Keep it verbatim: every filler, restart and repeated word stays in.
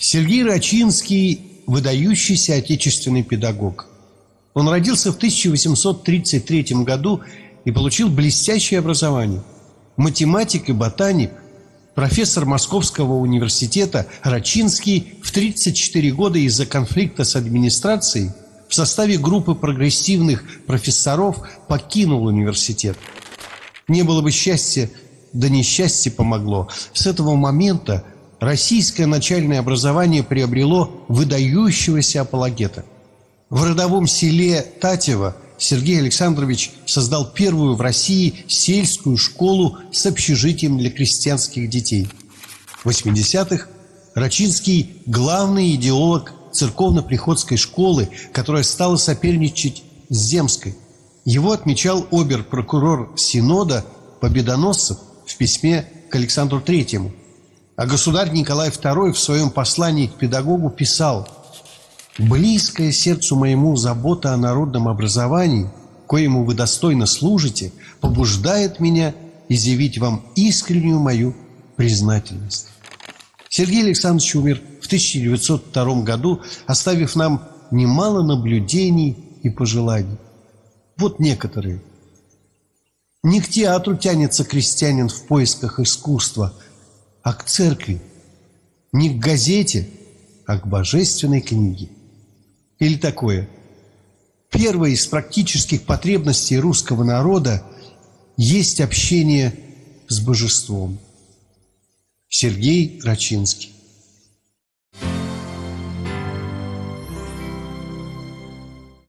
Сергей Рачинский – выдающийся отечественный педагог. Он родился в тысяча восемьсот тридцать третьем году и получил блестящее образование. Математик и ботаник, профессор Московского университета, Рачинский в тридцать четыре года из-за конфликта с администрацией в составе группы прогрессивных профессоров покинул университет. Не было бы счастья, да несчастье помогло. С этого момента российское начальное образование приобрело выдающегося апологета. В родовом селе Татево Сергей Александрович создал первую в России сельскую школу с общежитием для крестьянских детей. В восьмидесятых Рачинский – главный идеолог церковно-приходской школы, которая стала соперничать с земской. Его отмечал обер-прокурор Синода Победоносцев в письме к Александру Третьему. А государь Николай Второй в своем послании к педагогу писал: «Близкая сердцу моему забота о народном образовании, коему вы достойно служите, побуждает меня изъявить вам искреннюю мою признательность». Сергей Александрович умер в тысяча девятьсот втором году, оставив нам немало наблюдений и пожеланий. Вот некоторые. Не к театру тянется крестьянин в поисках искусства, а к церкви. Не к газете, а к божественной книге. Или такое: первая из практических потребностей русского народа есть общение с божеством. Сергей Рачинский.